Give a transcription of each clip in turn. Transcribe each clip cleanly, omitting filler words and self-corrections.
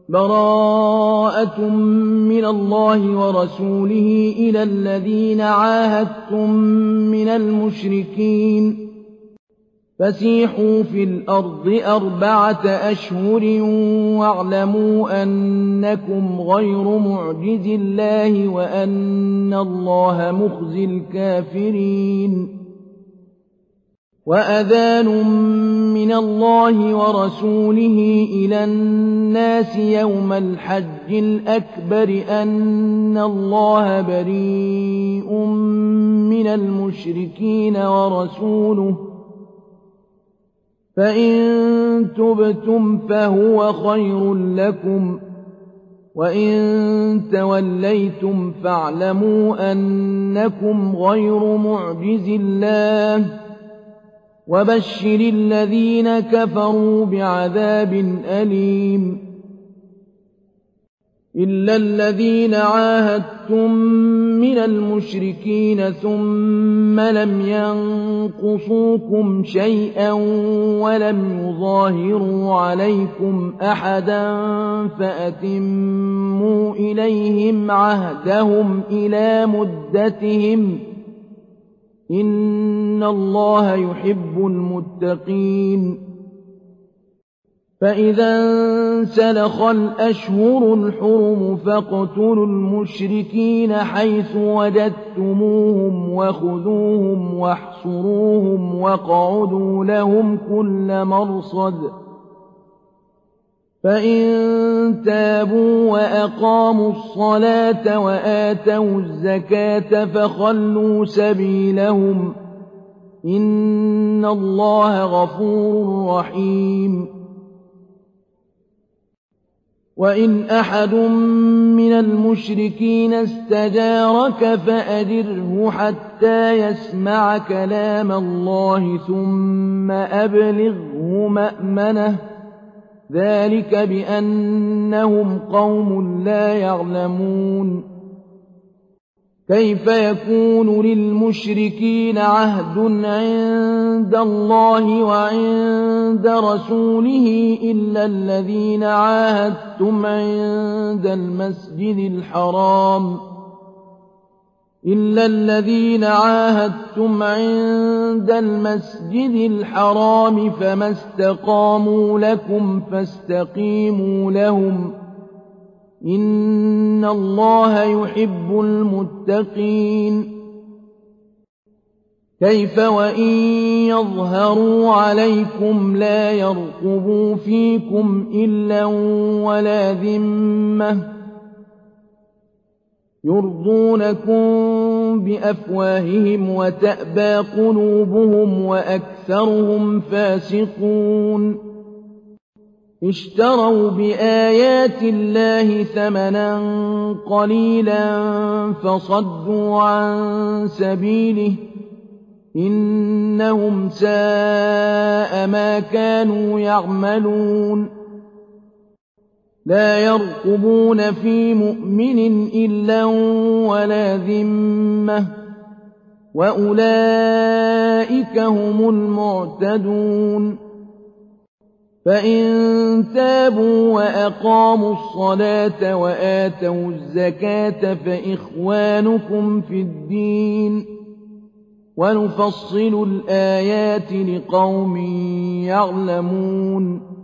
براءة من الله ورسوله إلى الذين عاهدتم من المشركين فسيحوا في الأرض 4 أشهر واعلموا أنكم غير معجز الله وأن الله مخزي الكافرين وأذان من الله ورسوله إلى الناس يوم الحج الأكبر أن الله بريء من المشركين ورسوله فإن تبتم فهو خير لكم وإن توليتم فاعلموا أنكم غير معجز الله وبشر الذين كفروا بعذاب أليم إلا الذين عاهدتم من المشركين ثم لم ينقصوكم شيئا ولم يظاهروا عليكم أحدا فأتموا إليهم عهدهم إلى مدتهم إن الله يحب المتقين فإذا انسلخ الأشهر الحرم فاقتلوا المشركين حيث وجدتموهم وخذوهم واحصروهم واقعدوا لهم كل مرصد فإن تابوا وأقاموا الصلاة وآتوا الزكاة فخلوا سبيلهم إن الله غفور رحيم وإن أحد من المشركين استجارك فأجره حتى يسمع كلام الله ثم أبلغه مأمنه ذلك بأنهم قوم لا يعلمون كيف يكون للمشركين عهد عند الله وعند رسوله إلا الذين عاهدتم عند المسجد الحرام فما استقاموا لكم فاستقيموا لهم إن الله يحب المتقين كيف وإن يظهروا عليكم لا يرقبوا فيكم إلا ولا ذمة يرضونكم بأفواههم وتأبى قلوبهم وأكثرهم فاسقون اشتروا بآيات الله ثمنا قليلا فصدوا عن سبيله إنهم ساء ما كانوا يعملون لا يرقبون في مؤمن إلا ولا ذمة وأولئك هم المعتدون فإن تابوا وأقاموا الصلاة وآتوا الزكاة فإخوانكم في الدين ونفصل الآيات لقوم يعلمون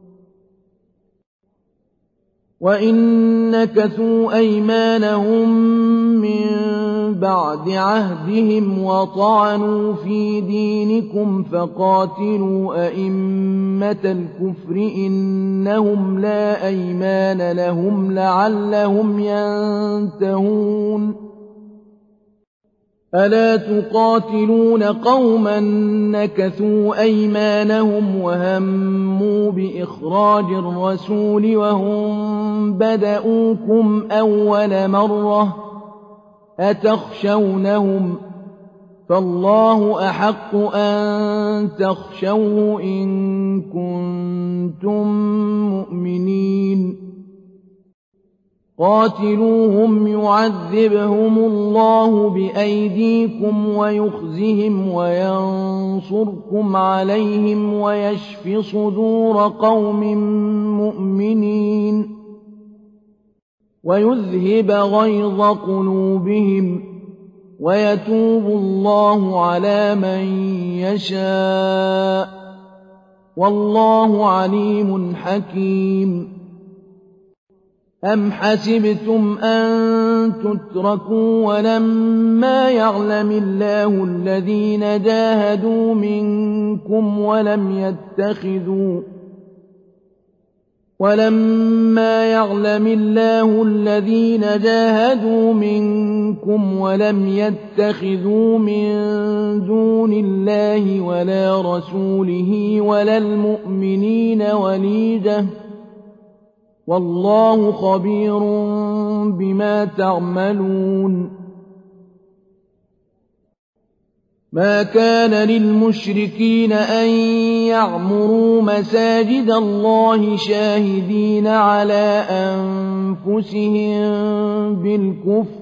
وإن نكثوا أيمانهم من بعد عهدهم وطعنوا في دينكم فقاتلوا أئمة الكفر إنهم لا أيمان لهم لعلهم ينتهون ألا تقاتلون قوما نكثوا أيمانهم وهموا بإخراج الرسول وهم بدؤوكم أول مرة أتخشونهم فالله أحق أن تخشوه إن كنتم مؤمنين قاتلوهم يعذبهم الله بأيديكم ويخزهم وينصركم عليهم ويشف صدور قوم مؤمنين ويذهب غيظ قلوبهم ويتوب الله على من يشاء والله عليم حكيم. أم حسبتم أن تتركوا ولما يعلم الله الذين جاهدوا منكم ولم يتخذوا من دون الله ولا رسوله ولا المؤمنين وليجة والله خبير بما تعملون. ما كان للمشركين أن يعمروا مساجد الله شاهدين على أنفسهم بالكفر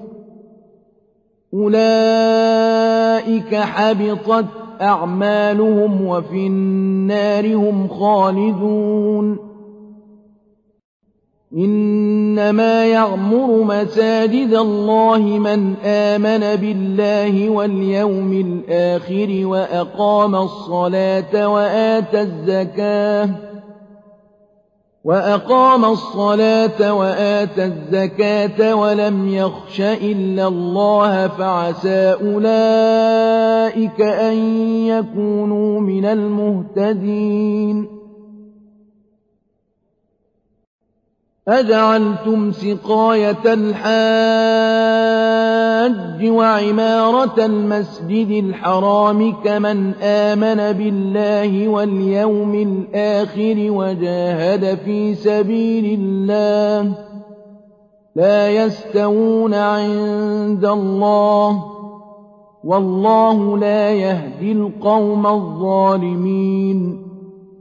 أولئك حبطت أعمالهم وفي النار هم خالدون. إنما يعمر مساجد الله من آمن بالله واليوم الآخر وأقام الصلاة وآتى الزكاة ولم يخش إلا الله فعسى أولئك أن يكونوا من المهتدين. أجعلتم سقاية الحاج وعمارة المسجد الحرام كمن آمن بالله واليوم الآخر وجاهد في سبيل الله لا يستوون عند الله والله لا يهدي القوم الظالمين.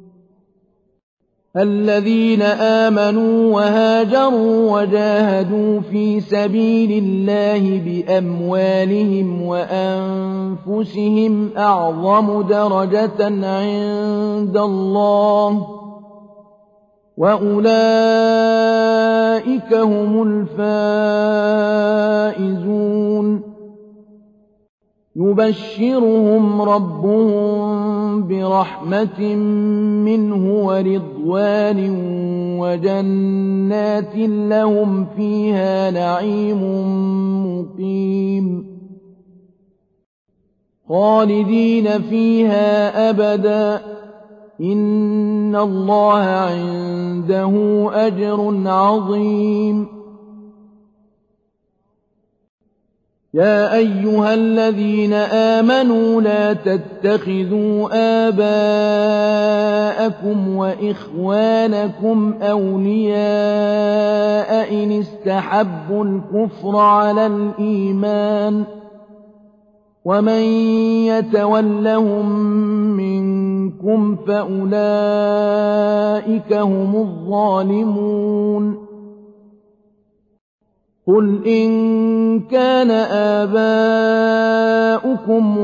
الذين آمنوا وهاجروا وجاهدوا في سبيل الله بأموالهم وأنفسهم أعظم درجة عند الله وأولئك هم الفائزون. يبشرهم ربهم برحمة منه ورضوان وجنات لهم فيها نعيم مقيم خالدين فيها أبدا إن الله عنده أجر عظيم. يا أيها الذين آمنوا لا تتخذوا آباءكم وإخوانكم أولياء إن استحبوا الكفر على الإيمان ومن يتولهم منكم فأولئك هم الظالمون. قل إن كان آباؤكم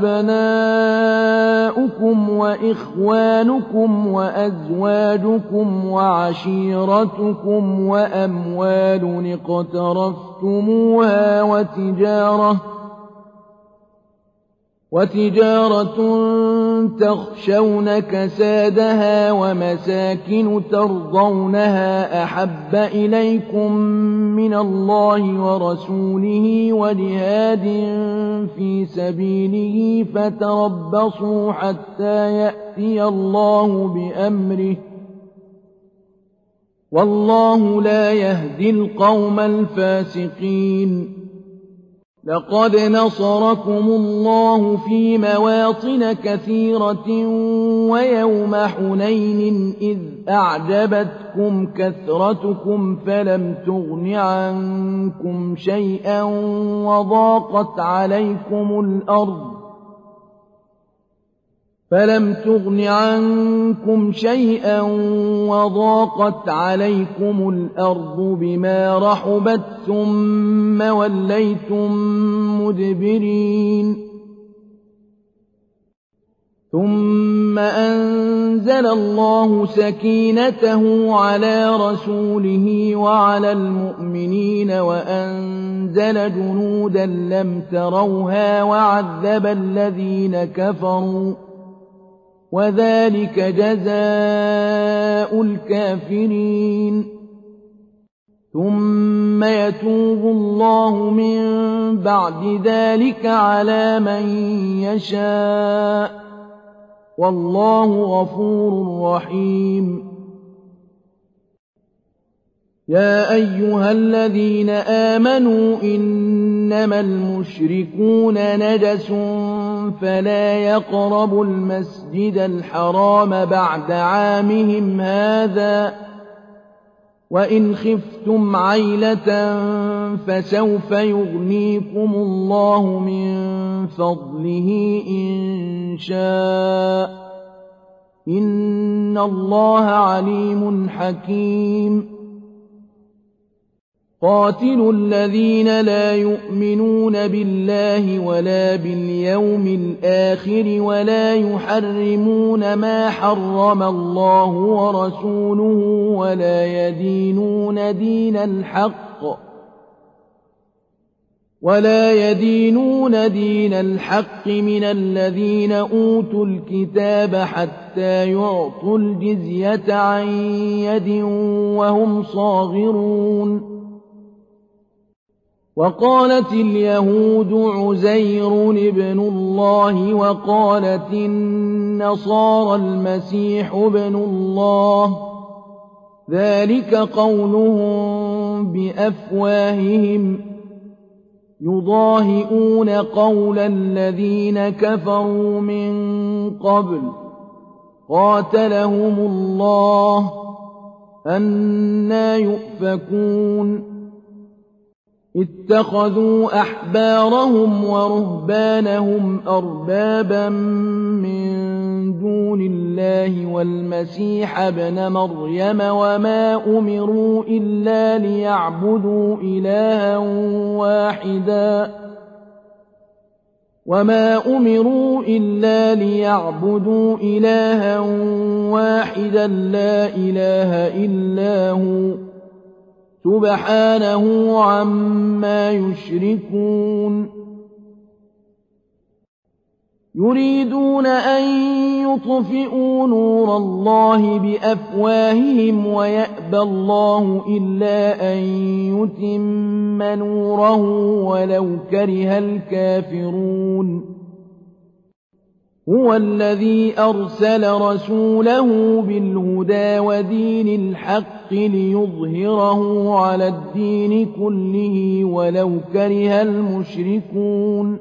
وأبناؤكم وإخوانكم وأزواجكم وعشيرتكم وأموال اقترفتموها وتجارة تخشون كسادها ومساكن ترضونها أحب إليكم من الله ورسوله وجهاد في سبيله فتربصوا حتى يأتي الله بأمره والله لا يهدي القوم الفاسقين. لقد نصركم الله في مواطن كثيرة ويوم حنين إذ أعجبتكم كثرتكم فلم تغن عنكم شيئا وضاقت عليكم الأرض بما رحبت ثم وليتم مدبرين. ثم أنزل الله سكينته على رسوله وعلى المؤمنين وأنزل جنودا لم تروها وعذب الذين كفروا وذلك جزاء الكافرين ثم يتوب الله من بعد ذلك على من يشاء والله غفور رحيم يا أيها الذين آمنوا إنما المشركون نجس فلا يقربوا المسجد الحرام بعد عامهم هذا وإن خفتم عيلة فسوف يغنيكم الله من فضله إن شاء إن الله عليم حكيم قاتلوا الذين لا يؤمنون بالله ولا باليوم الآخر ولا يحرمون ما حرم الله ورسوله ولا يدينون دين الحق من الذين أوتوا الكتاب حتى يعطوا الجزية عن يد وهم صاغرون وقالت اليهود عزير ابن الله وقالت النصارى المسيح ابن الله ذلك قولهم بأفواههم يضاهئون قول الذين كفروا من قبل قاتلهم الله أنى يؤفكون اتخذوا أحبارهم ورهبانهم أربابا من دون الله والمسيح ابن مريم وما أمروا إلا ليعبدوا إلها واحدا لا إله إلا هو سبحانه عما يشركون يريدون أن يطفئوا نور الله بأفواههم ويأبى الله إلا أن يتم نوره ولو كره الكافرون هو الذي أرسل رسوله بالهدى ودين الحق ليظهره على الدين كله ولو كره المشركون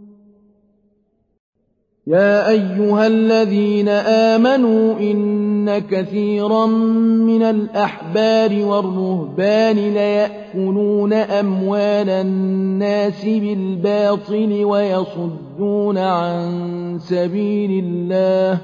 يا أيها الذين آمنوا إن كثيرا من الأحبار والرهبان ليأكلون أموال الناس بالباطل ويصدون عن سبيل الله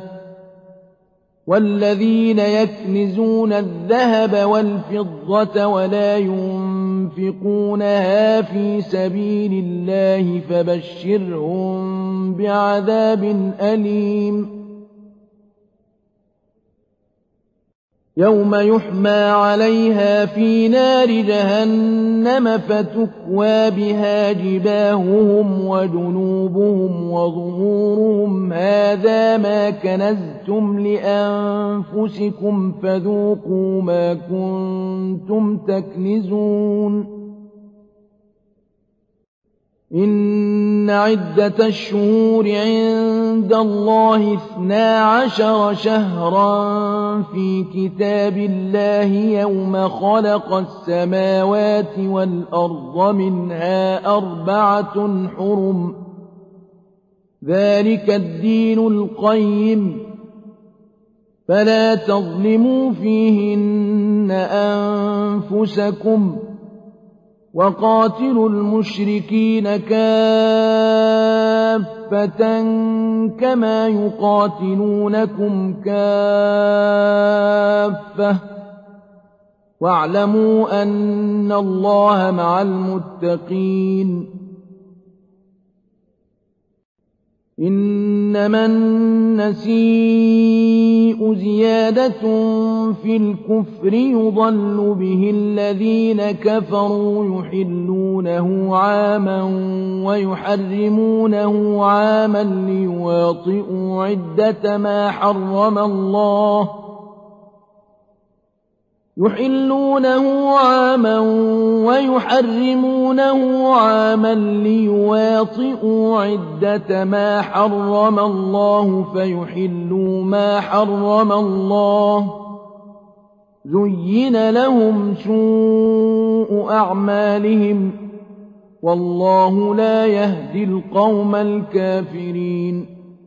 والذين يكنزون الذهب والفضة ولا ينفقونها في سبيل الله فبشرهم بعذاب أليم يوم يحمى عليها في نار جهنم فتكوى بها جباههم وجنوبهم وظهورهم هذا ما كنزتم لأنفسكم فذوقوا ما كنتم تكنزون إن عدة الشهور عند الله 12 شهرا في كتاب الله يوم خلق السماوات والأرض منها 4 حرم ذلك الدين القيم فلا تظلموا فيهن أنفسكم وقاتلوا المشركين كافة كما يقاتلونكم كافة واعلموا أن الله مع المتقين إنما النسيء زيادة في الكفر يضل به الذين كفروا يحلونه عاما ويحرمونه عاما ليواطئوا عدة ما حرم الله يحلونه عاما ويحرمونه عاما ليواطئوا عدة ما حرم الله فيحلوا ما حرم الله زين لهم سوء أعمالهم والله لا يهدي القوم الكافرين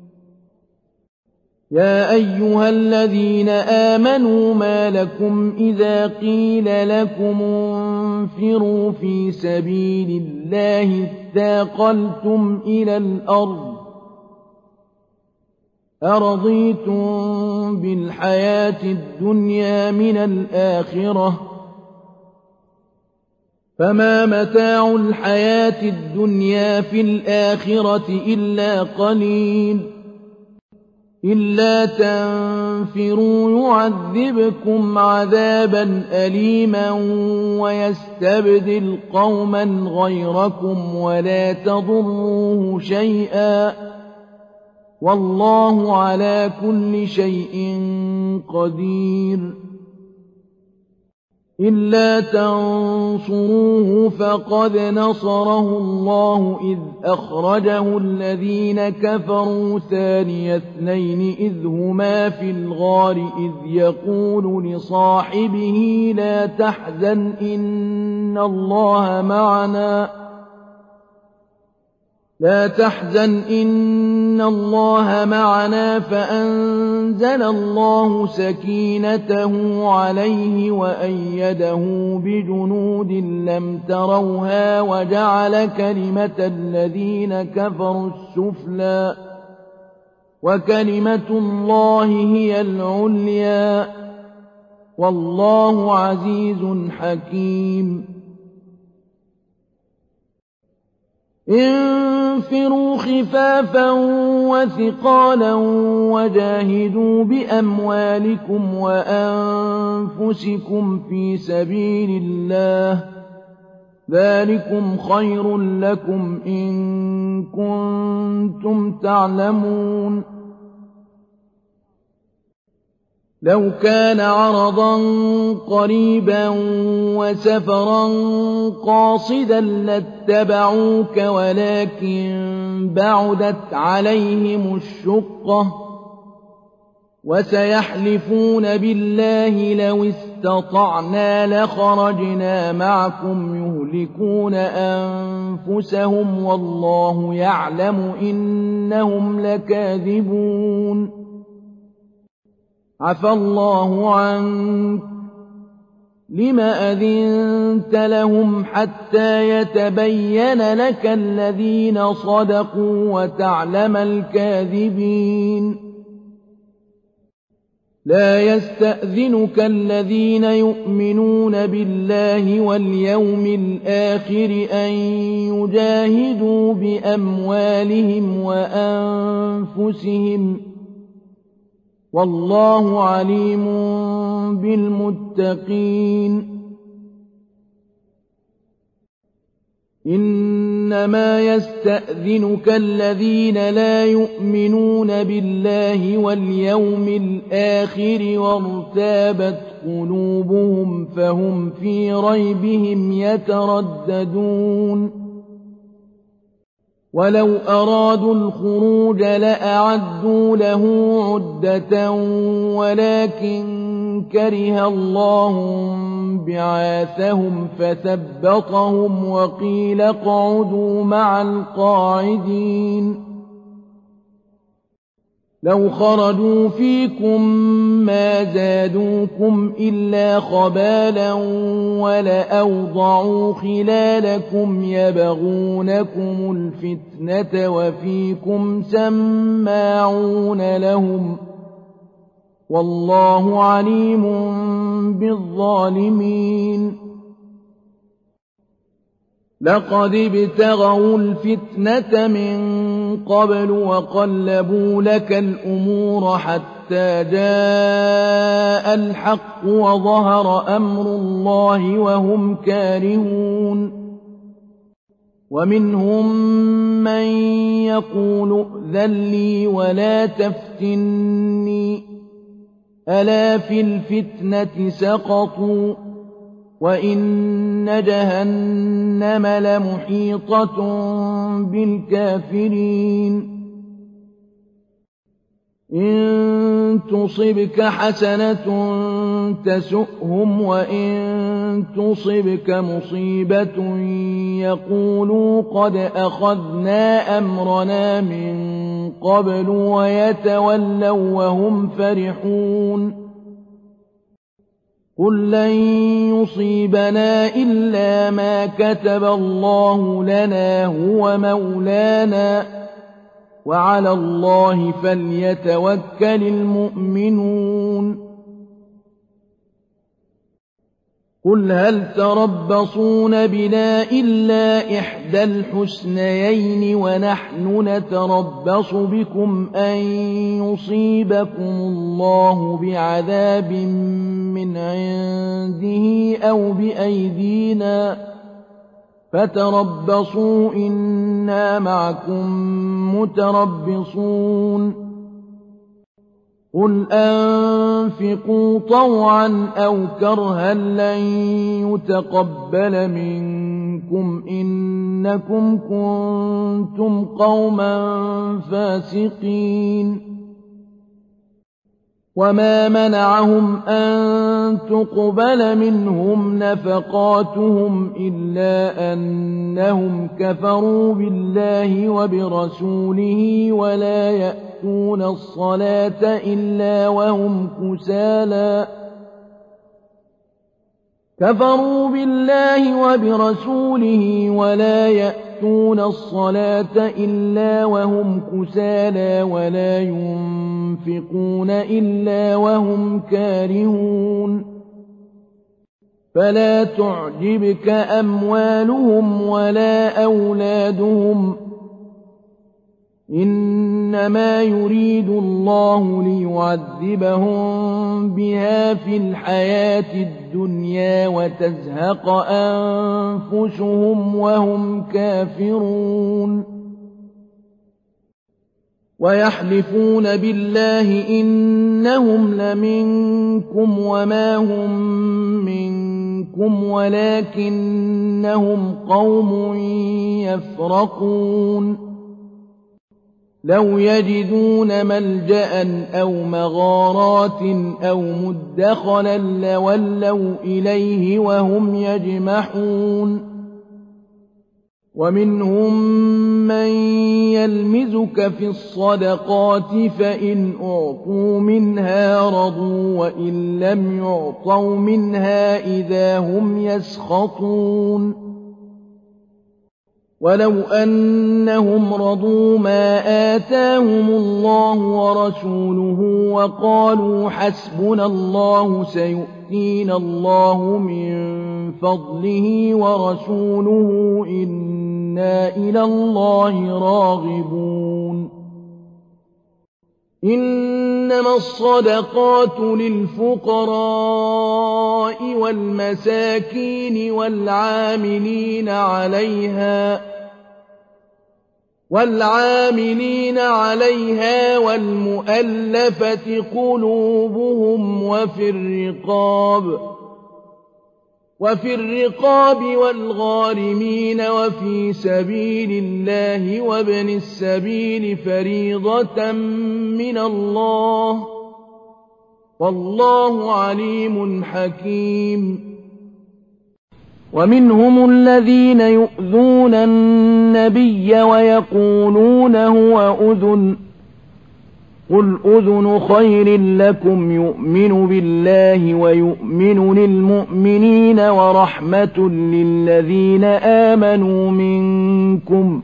يا أيها الذين آمنوا ما لكم إذا قيل لكم انفروا في سبيل الله اثاقلتم إلى الأرض أرضيتم بالحياة الدنيا من الآخرة فما متاع الحياة الدنيا في الآخرة إلا قليل إلا تنفروا يعذبكم عذابا أليما ويستبدل قوما غيركم ولا تضروه شيئا والله على كل شيء قدير إلا تنصروه فقد نصره الله إذ أخرجه الذين كفروا ثاني اثنين إذ هما في الغار إذ يقول لصاحبه لا تحزن إن الله معنا فأنزل الله سكينته عليه وأيده بجنود لم تروها وجعل كلمة الذين كفروا السفلى وكلمة الله هي العليا والله عزيز حكيم انفروا خفافا وثقالا وجاهدوا بأموالكم وأنفسكم في سبيل الله ذلكم خير لكم إن كنتم تعلمون لو كان عرضا قريبا وسفرا قاصدا لاتبعوك ولكن بعدت عليهم الشقة وسيحلفون بالله لو استطعنا لخرجنا معكم يهلكون أنفسهم والله يعلم إنهم لكاذبون عفى الله عنك لم أذنت لهم حتى يتبين لك الذين صدقوا وتعلم الكاذبين لا يستأذنك الذين يؤمنون بالله واليوم الآخر أن يجاهدوا بأموالهم وأنفسهم والله عليم بالمتقين إنما يستأذنك الذين لا يؤمنون بالله واليوم الآخر وارتابت قلوبهم فهم في ريبهم يترددون ولو أرادوا الخروج لأعدوا له عدة ولكن كره الله بعاثهم فثبطهم وقيل اقعدوا مع القاعدين لو خرجوا فيكم ما زادوكم إلا خبالا ولأوضعوا خلالكم يبغونكم الفتنة وفيكم سماعون لهم والله عليم بالظالمين لقد ابتغوا الفتنة من قبل وقلبوا لك الأمور حتى جاء الحق وظهر أمر الله وهم كارهون ومنهم من يقول ائذن لي ولا تفتني ألا في الفتنة سقطوا وإن جهنم لمحيطة بالكافرين إن تصبك حسنة تسؤهم وإن تصبك مصيبة يقولوا قد أخذنا أمرنا من قبل ويتولوا وهم فرحون قل لن يصيبنا إلا ما كتب الله لنا هو مولانا وعلى الله فليتوكل المؤمنون قل هل تربصون بنا إلا إحدى الحسنيين ونحن نتربص بكم أن يصيبكم الله بعذاب من عنده أو بأيدينا فتربصوا إنا معكم متربصون قل أنفقوا طوعا أو كرها لن يتقبل منكم إنكم كنتم قوما فاسقين وما منعهم أن تقبل منهم نفقاتهم إلا أنهم كفروا بالله وبرسوله ولا يأتون الصلاة إلا وهم كسالى كفروا بالله وبرسوله ولا يأتون الصلاة إلا وهم كسالى ولا ينفقون إلا وهم كارهون فلا تعجبك أموالهم ولا أولادهم إنما يريد الله ليعذبهم بها في الحياة الدنيا وتزهق أنفسهم وهم كافرون ويحلفون بالله إنهم لمنكم وما هم منكم ولكنهم قوم يفرقون لو يجدون ملجأ أو مغارات أو مدخلا لولوا إليه وهم يجمحون ومنهم من يلمزك في الصدقات فإن أعطوا منها رضوا وإن لم يعطوا منها إذا هم يسخطون ولو أنهم رضوا ما آتاهم الله ورسوله وقالوا حسبنا الله سيؤتينا الله من فضله ورسوله إنا إلى الله راغبون إنما الصدقات للفقراء والمساكين والعاملين عليها والمؤلفة قلوبهم وفي الرقاب والغارمين وفي سبيل الله وابن السبيل فريضة من الله والله عليم حكيم ومنهم الذين يؤذون النبي ويقولون هو أذن قل أذن خير لكم يؤمن بالله ويؤمن للمؤمنين ورحمة للذين آمنوا منكم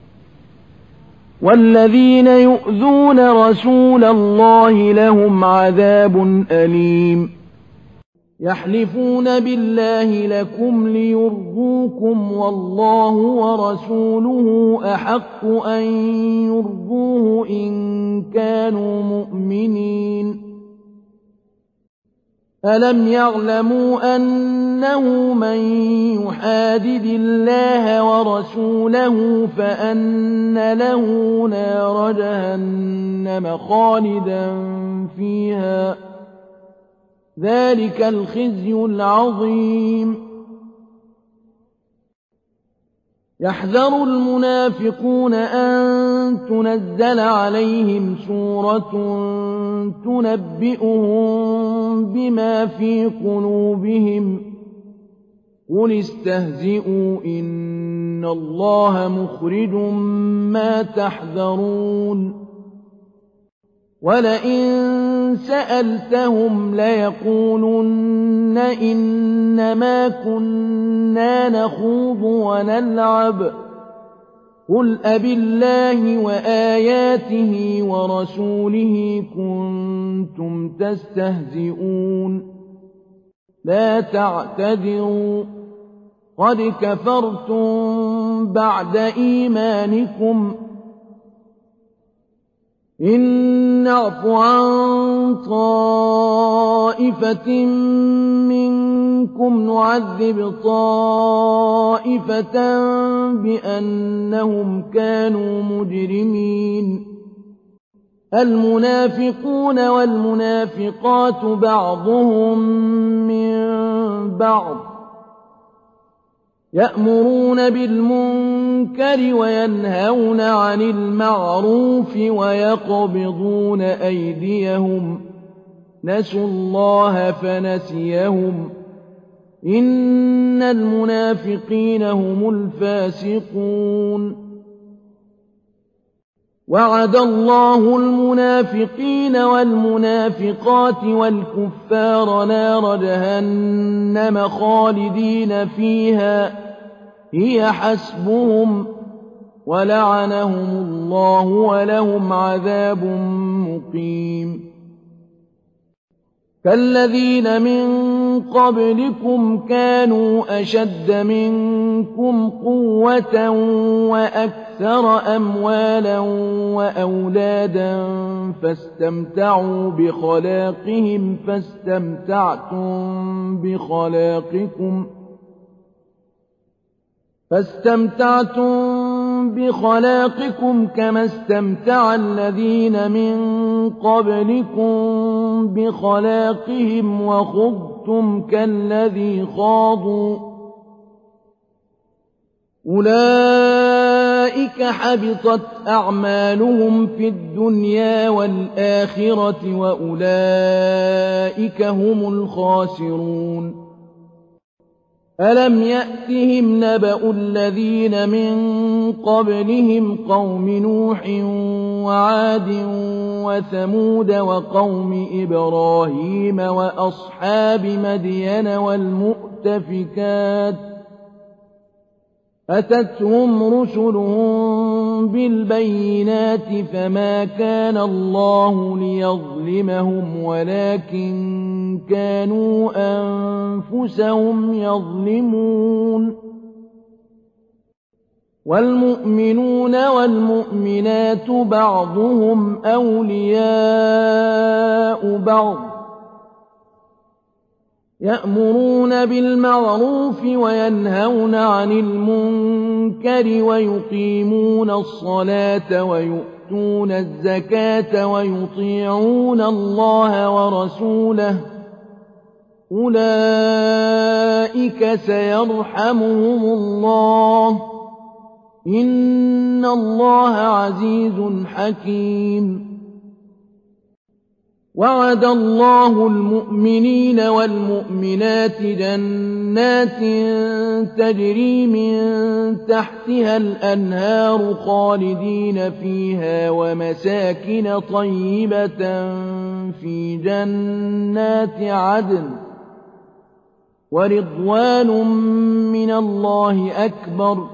والذين يؤذون رسول الله لهم عذاب أليم يحلفون بالله لكم ليرضوكم والله ورسوله أحق أن يرضوه إن كانوا مؤمنين ألم يعلموا أنه من يحادد الله ورسوله فأن له نار جهنم خالدا فيها ذلك الخزي العظيم يحذر المنافقون أن تنزل عليهم سورة تنبئهم بما في قلوبهم قل استهزئوا إن الله مخرج ما تحذرون ولئن سألتهم ليقولن إنما كنا نخوض ونلعب قل أبالله وآياته ورسوله كنتم تستهزئون لا تعتذروا قد كفرتم بعد إيمانكم إن نعف عن طائفة منكم نعذب طائفة بأنهم كانوا مجرمين المنافقون والمنافقات بعضهم من بعض يأمرون بالمنكر وينهون عن المعروف ويقبضون أيديهم نسوا الله فنسيهم إن المنافقين هم الفاسقون وعد الله المنافقين والمنافقات والكفار نار جهنم خالدين فيها هي حسبهم ولعنهم الله ولهم عذاب مقيم كالذين من قبلكم كانوا أشد منكم قوة وأكثر أموالا وأولادا فاستمتعوا بخلاقهم فاستمتعتم بخلاقكم كما استمتع الذين من قبلكم بخلاقهم وخضتم كالذي خاضوا أولئك حبطت أعمالهم في الدنيا والآخرة وأولئك هم الخاسرون ألم يأتهم نبأ الذين من قبلهم قوم نوح وعاد وثمود وقوم إبراهيم وأصحاب مدين والمؤتفكات أتتهم رسلهم بالبينات فما كان الله ليظلمهم ولكن كانوا أنفسهم يظلمون والمؤمنون والمؤمنات بعضهم أولياء بعض يأمرون بالمعروف وينهون عن المنكر ويقيمون الصلاة ويؤتون الزكاة ويطيعون الله ورسوله أولئك سيرحمهم الله إن الله عزيز حكيم وعد الله المؤمنين والمؤمنات جنات تجري من تحتها الأنهار خالدين فيها ومساكن طيبة في جنات عدن ورضوان من الله أكبر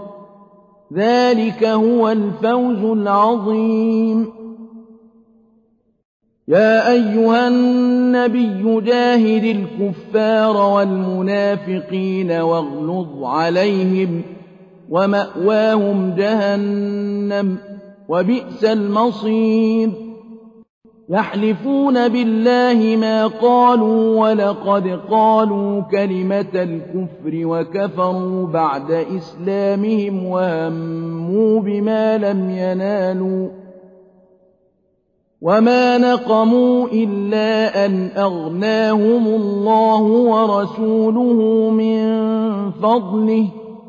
ذلك هو الفوز العظيم يا أيها النبي جاهد الكفار والمنافقين واغلظ عليهم ومأواهم جهنم وبئس المصير يحلفون بالله ما قالوا ولقد قالوا كلمة الكفر وكفروا بعد إسلامهم وهموا بما لم ينالوا وما نقموا إلا أن أغناهم الله ورسوله من فضله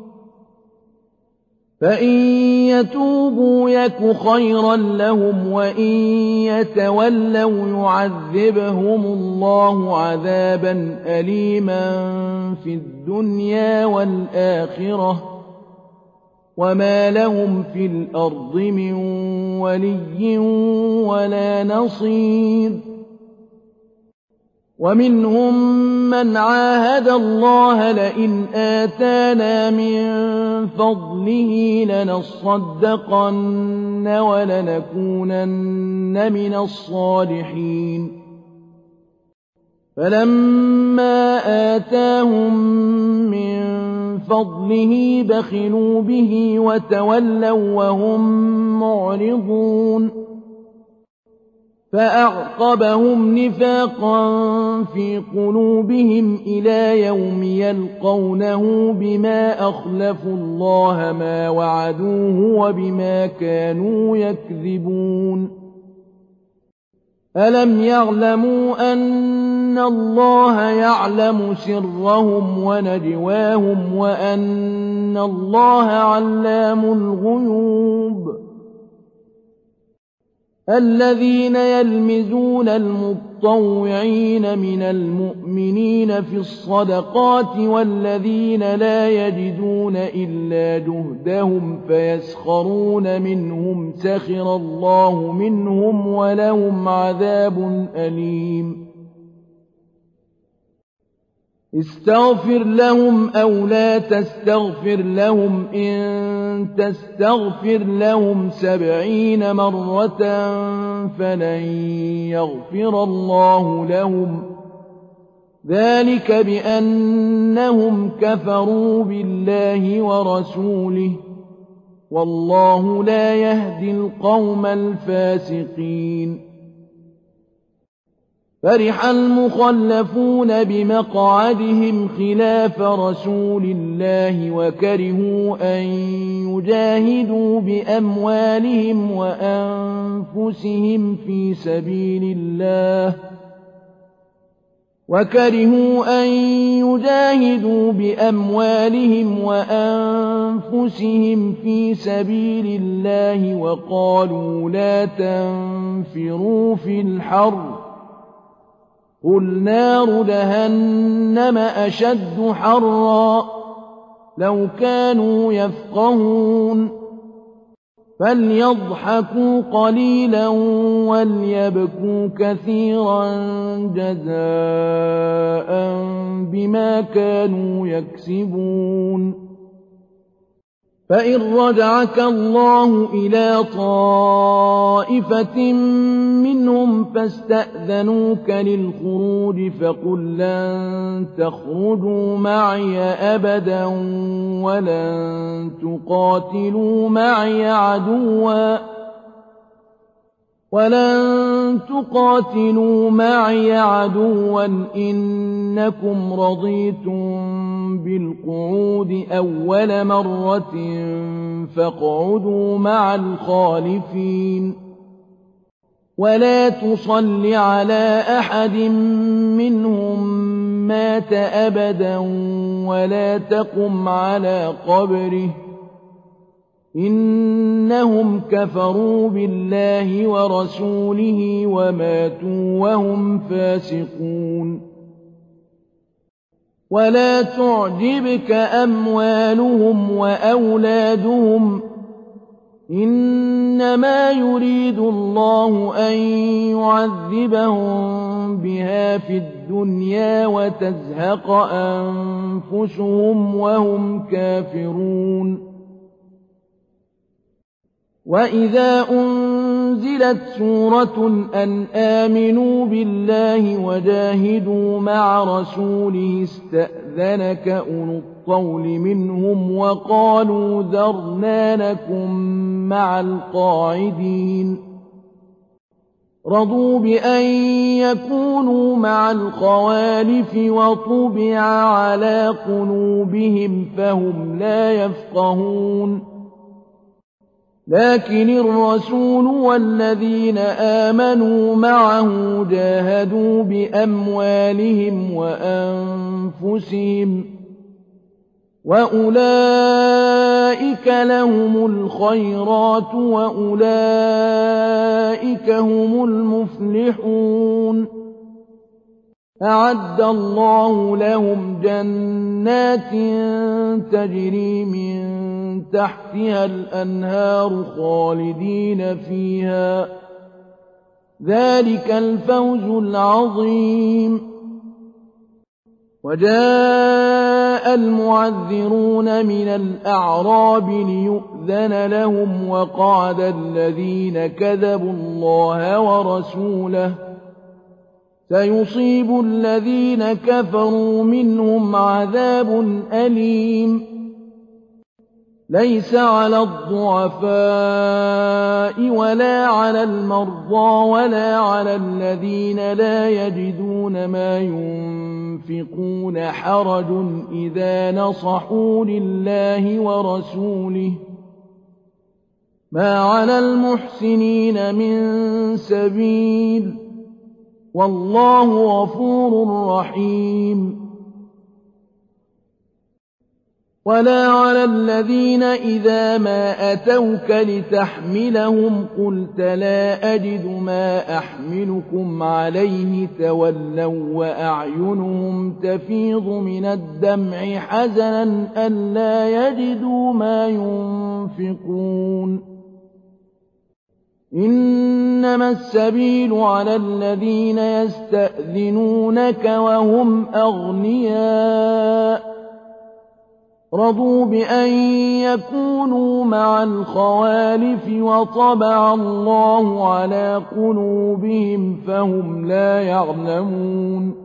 فإن يتوبوا يك خيرا لهم وإن يتولوا يعذبهم الله عذابا أليما في الدنيا والآخرة وما لهم في الأرض من ولي ولا نصير ومنهم من عاهد الله لئن آتانا من فضله لنصدقن ولنكونن من الصالحين فلما آتاهم من فضله بخلوا به وتولوا وهم معرضون فأعقبهم نفاقا في قلوبهم إلى يوم يلقونه بما أخلفوا الله ما وعدوه وبما كانوا يكذبون ألم يعلموا أن الله يعلم سرهم ونجواهم وأن الله علام الغيوب الذين يلمزون المطوعين من المؤمنين في الصدقات والذين لا يجدون إلا جهدهم فيسخرون منهم سخر الله منهم ولهم عذاب أليم استغفر لهم أو لا تستغفر لهم إن تستغفر لهم 70 مرة فلن يغفر الله لهم ذلك بأنهم كفروا بالله ورسوله والله لا يهدي القوم الفاسقين فرح المخلفون بمقعدهم خلاف رسول الله وكرهوا أن يجاهدوا بأموالهم وأنفسهم في سبيل الله وقالوا لا تنفروا في الحر قل نار جهنم أشد حرا لو كانوا يفقهون فليضحكوا قليلا وليبكوا كثيرا جزاء بما كانوا يكسبون فإن رجعك الله إلى طائفة منهم فاستأذنوك للخروج فقل لن تخرجوا معي أبدا ولن تقاتلوا معي عدوا إنكم رضيتم بالقعود أول مرة فاقعدوا مع الخالفين ولا تصل على أحد منهم مات أبدا ولا تقم على قبره إنهم كفروا بالله ورسوله وماتوا وهم فاسقون ولا تعجبك أموالهم وأولادهم إنما يريد الله أن يعذبهم بها في الدنيا وتزهق أنفسهم وهم كافرون وَإِذَا أُنزِلَتْ سُورَةٌ أَنْ آمِنُوا بِاللَّهِ وَجَاهِدُوا مَعَ رَسُولِهِ اسْتَأْذَنَكَ أُولُو الطَّوْلِ مِنْهُمْ وَقَالُوا ذَرْنَا نَكُن مَّعَ الْقَاعِدِينَ رَضُوا بِأَن يَكُونُوا مَعَ الْخَوَالِفِ وَطُبِعَ عَلَىٰ قُلُوبِهِمْ فَهُمْ لَا يَفْقَهُونَ لكن الرسول والذين آمنوا معه جاهدوا بأموالهم وأنفسهم وأولئك لهم الخيرات وأولئك هم المفلحون أعد الله لهم جنات تجري من تحتها الأنهار خالدين فيها ذلك الفوز العظيم وجاء المعذرون من الأعراب ليؤذن لهم وقعد الذين كذبوا الله ورسوله سيصيب الذين كفروا منهم عذاب أليم ليس على الضعفاء ولا على المرضى ولا على الذين لا يجدون ما ينفقون حرج إذا نصحوا لله ورسوله ما على المحسنين من سبيل والله غفور رحيم ولا على الذين إذا ما أتوك لتحملهم قلت لا أجد ما أحملكم عليه تولوا وأعينهم تفيض من الدمع حزنا ألا يجدوا ما ينفقون إنما السبيل على الذين يستأذنونك وهم أغنياء رضوا بأن يكونوا مع الخوالف وطبع الله على قلوبهم فهم لا يعلمون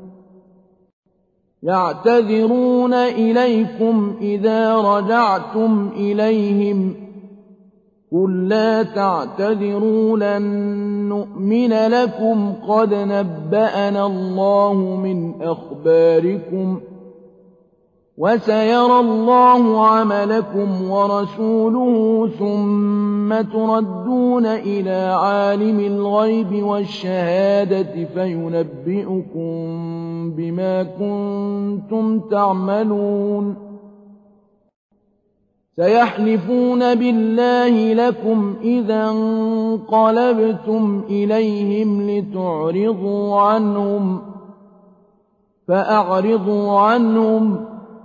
يعتذرون إليكم إذا رجعتم إليهم قل لا تعتذروا لن نؤمن لكم قد نبأنا الله من أخباركم وسيرى الله عملكم ورسوله ثم تردون إلى عالم الغيب والشهادة فينبئكم بما كنتم تعملون سيحلفون بالله لكم إذا انقلبتم إليهم لتعرضوا عنهم فأعرضوا عنهم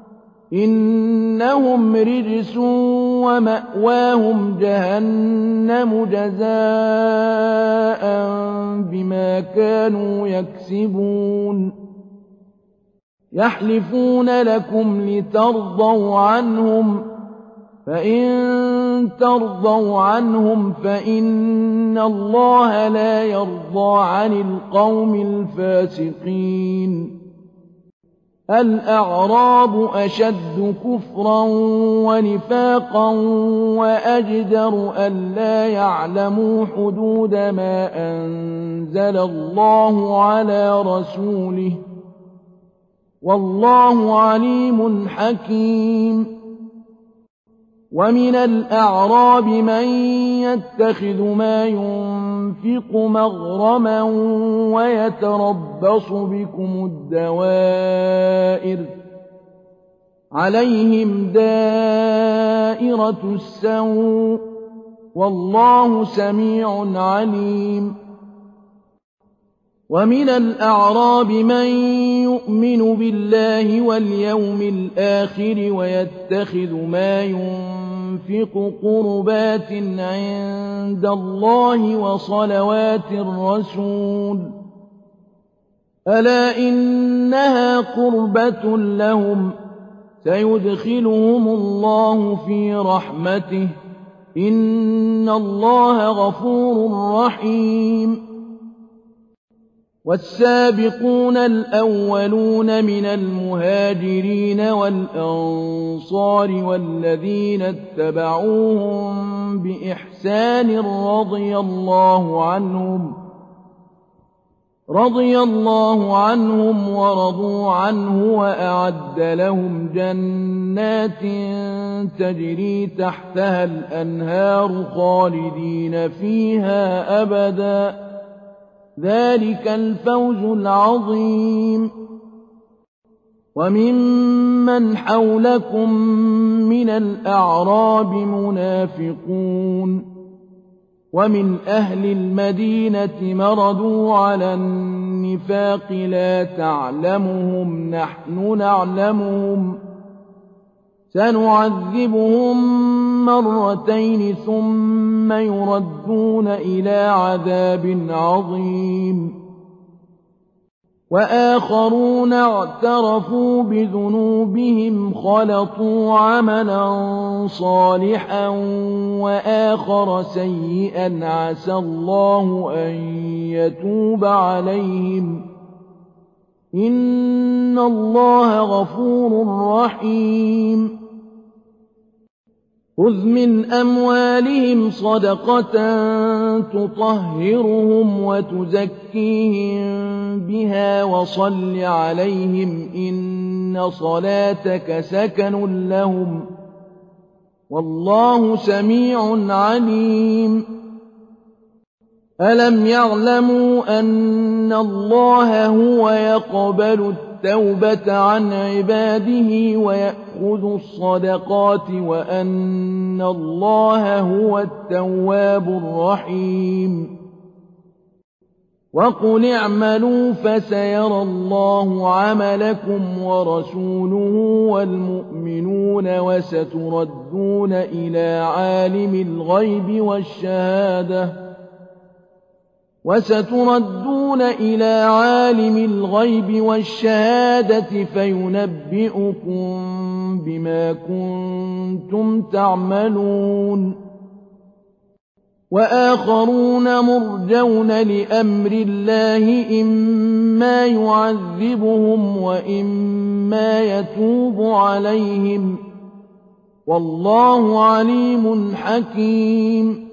إنهم رجس ومأواهم جهنم جزاء بما كانوا يكسبون يحلفون لكم لترضوا عنهم فإن ترضوا عنهم فإن الله لا يرضى عن القوم الفاسقين الأعراب أشد كفرا ونفاقا وأجدر ألا يعلموا حدود ما أنزل الله على رسوله والله عليم حكيم ومن الأعراب من يتخذ ما ينفق مغرما ويتربص بكم الدوائر عليهم دائرة السوء والله سميع عليم ومن الأعراب من يؤمن بالله واليوم الآخر ويتخذ ما ينفق قربات عند الله وصلوات الرسول ألا إنها قربة لهم سيدخلهم الله في رحمته إن الله غفور رحيم والسابقون الأولون من المهاجرين والأنصار والذين اتبعوهم بإحسان رضي الله عنهم ورضوا عنه وأعد لهم جنات تجري تحتها الأنهار خالدين فيها أبدا ذلك الفوز العظيم وممن حولكم من الأعراب منافقون ومن أهل المدينة مردوا على النفاق لا تعلمهم نحن نعلمهم سنعذبهم مرتين ثم يردون إلى عذاب عظيم وآخرون اعترفوا بذنوبهم خلطوا عملا صالحا وآخر سيئا عسى الله أن يتوب عليهم إن الله غفور رحيم خذ من أموالهم صدقة تطهرهم وتزكيهم بها وصل عليهم إن صلاتك سكن لهم والله سميع عليم ألم يعلموا أن الله هو يقبل التوبة عن عباده ويأخذ الصدقات وأن الله هو التواب الرحيم وقل اعملوا فسيرى الله عملكم ورسوله والمؤمنون وستردون إلى عالم الغيب والشهادة فينبئكم بما كنتم تعملون وآخرون مرجون لأمر الله إما يعذبهم وإما يتوب عليهم والله عليم حكيم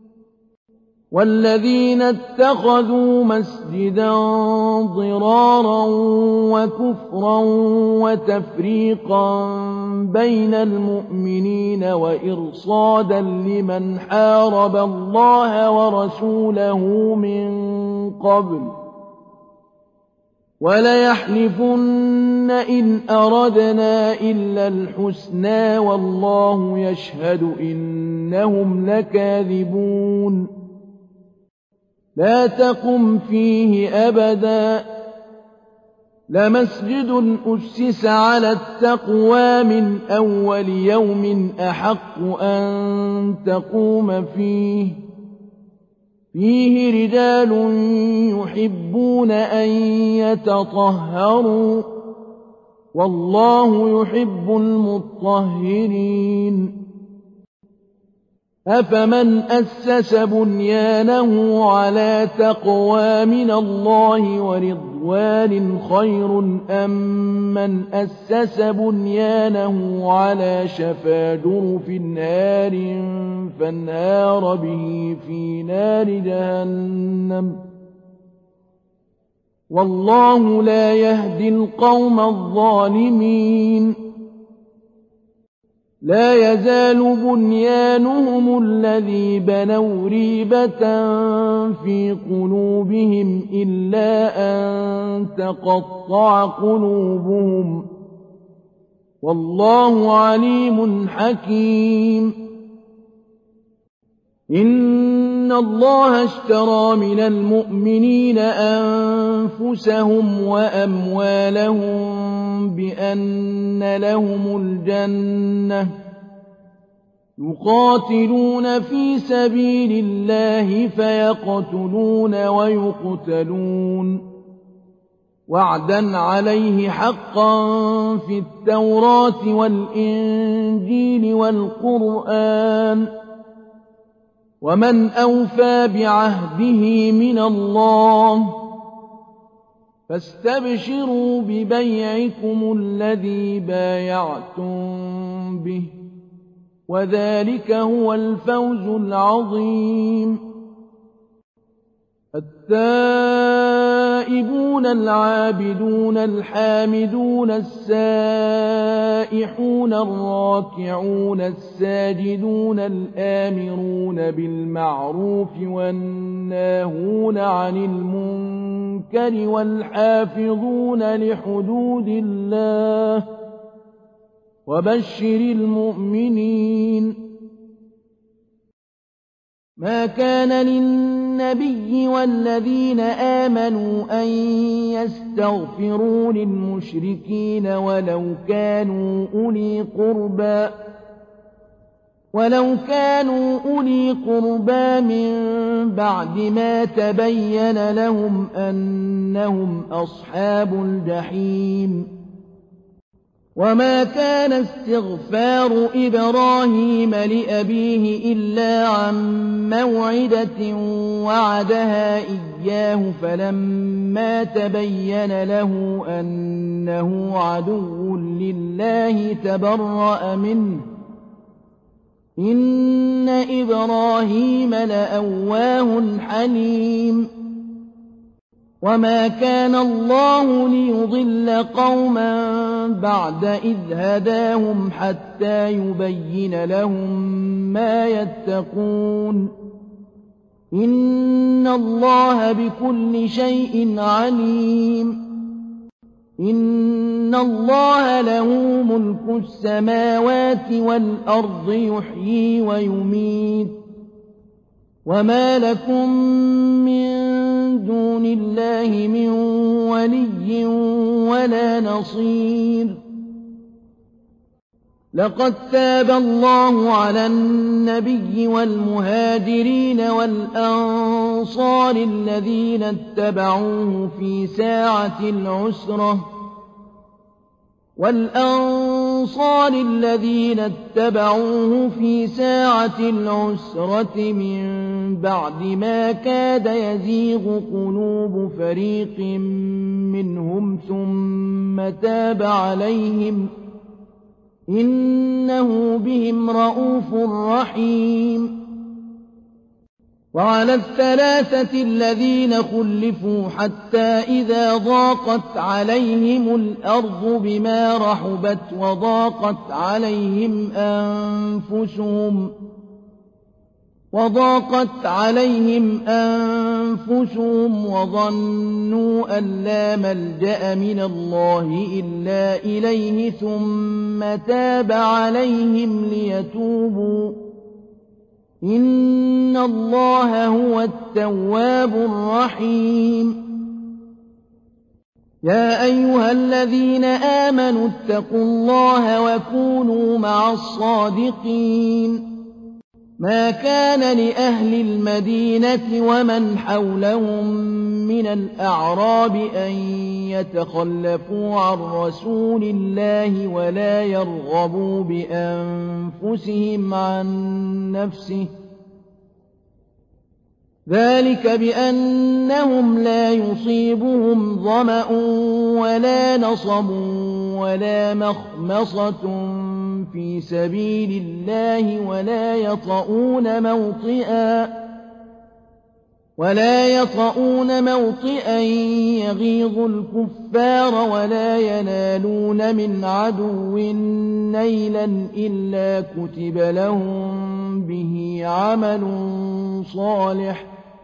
والذين اتخذوا مسجدا ضرارا وكفرا وتفريقا بين المؤمنين وإرصادا لمن حارب الله ورسوله من قبل وليحلفن إن أردنا إلا الحسنى والله يشهد إنهم لكاذبون لا تقم فيه أبدا لمسجد أسس على التقوى من أول يوم أحق أن تقوم فيه رجال يحبون أن يتطهروا والله يحب المطهرين أفمن أسس بنيانه على تقوى من الله ورضوان خير أم من أسس بنيانه على شفا جرف نار فانهار به في نار جهنم والله لا يهدي القوم الظالمين لا يزال بنيانهم الذي بنوا ريبة في قلوبهم إلا أن تقطع قلوبهم والله عليم حكيم إن الله اشترى من المؤمنين أنفسهم وأموالهم بأن لهم الجنة يقاتلون في سبيل الله فيقتلون ويقتلون وعدا عليه حقا في التوراة والإنجيل والقرآن ومن أوفى بعهده من الله فاستبشروا ببيعكم الذي بايعتم به وذلك هو الفوز العظيم. التائبون العابدون الحامدون السائحون الراكعون الساجدون الآمرون بالمعروف والناهون عن المنكر والحافظون لحدود الله وبشر المؤمنين. ما كان للنبي والذين آمنوا أن يستغفروا للمشركين ولو كانوا أولي قربى من بعد ما تبين لهم أنهم أصحاب الجحيم. وما كان استغفار إبراهيم لأبيه إلا عن موعدة وعدها إياه فلما تبين له أنه عدو لله تبرأ منه إن إبراهيم لأواه حليم. وما كان الله ليضل قوما بعد إذ هداهم حتى يبين لهم ما يتقون إن الله بكل شيء عليم. إن الله له ملك السماوات والأرض يحيي ويميت وما لكم من دون الله من ولي ولا نصير. لقد تاب الله على النبي والمهاجرين والأنصار الذين اتبعوه في ساعة العسرة من بعد ما كاد يزيغ قلوب فريق منهم ثم تاب عليهم إنه بهم رءوف رحيم. وعلى الثلاثة الذين خلفوا حتى إذا ضاقت عليهم الأرض بما رحبت وضاقت عليهم أنفسهم وظنوا أن لا ملجأ من الله إلا إليه ثم تاب عليهم ليتوبوا إن الله هو التواب الرحيم. يا أيها الذين آمنوا اتقوا الله وكونوا مع الصادقين. ما كان لأهل المدينة ومن حولهم من الأعراب أن يتخلفوا عن رسول الله ولا يرغبوا بأنفسهم عن نفسه ذلك بأنهم لا يصيبهم ظمأ ولا نصب ولا مخمصة في سبيل الله ولا يطؤون موطئا يغيظ الكفار ولا ينالون من عدو نيلا إلا كتب لهم به عمل صالح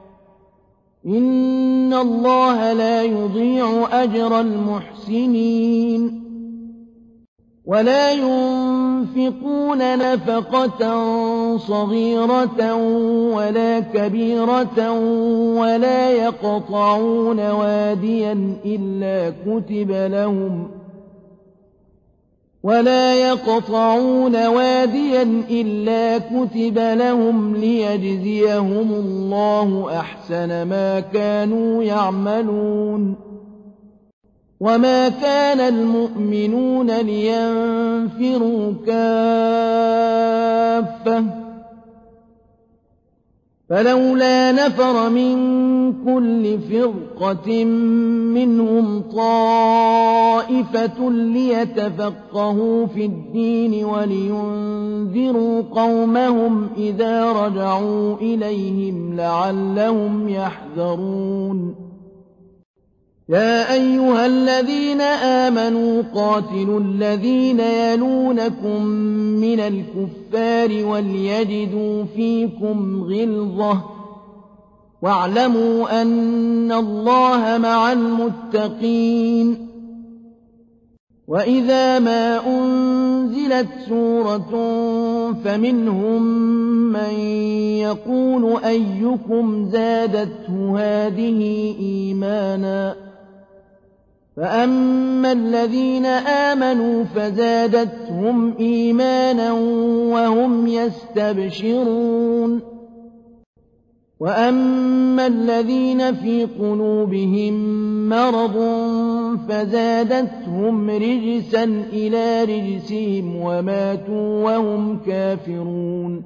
إن الله لا يضيع أجر المحسنين. ولا ينفقون نفقة صغيرة ولا كبيرة ولا يقطعون واديا إلا كتب لهم ليجزيهم الله أحسن ما كانوا يعملون. وما كان المؤمنون لينفروا كافة فلولا نفر من كل فرقة منهم طائفة ليتفقهوا في الدين ولينذروا قومهم إذا رجعوا إليهم لعلهم يحذرون يا أيها الذين آمنوا قاتلوا الذين يلونكم من الكفار وليجدوا فيكم غلظة واعلموا أن الله مع المتقين وإذا ما أنزلت سورة فمنهم من يقول أيكم زادته هذه إيمانا فأما الذين آمنوا فزادتهم إيمانا وهم يستبشرون وأما الذين في قلوبهم مرض فزادتهم رجسا إلى رجسهم وماتوا وهم كافرون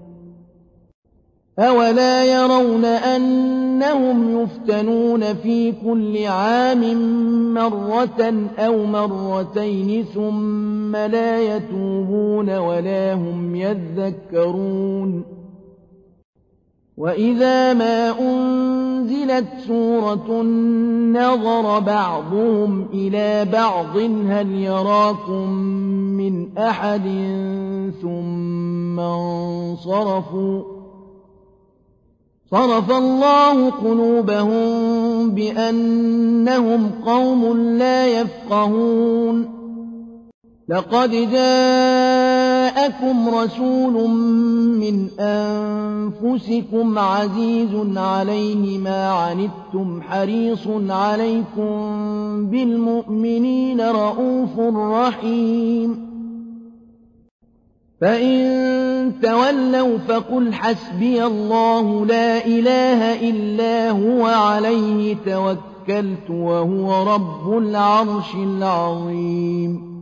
أولا يرون أنهم يفتنون في كل عام مرة أو مرتين ثم لا يتوبون ولا هم يذكرون وإذا ما أنزلت سورة نظر بعضهم إلى بعض هل يراكم من أحد ثم انصرفوا صرف الله قلوبهم بأنهم قوم لا يفقهون لقد جاءكم رسول من أنفسكم عزيز عليه ما عنتم حريص عليكم بالمؤمنين رءوف رحيم فإن تولوا فقل حسبي الله لا إله إلا هو عليه توكلت وهو رب العرش العظيم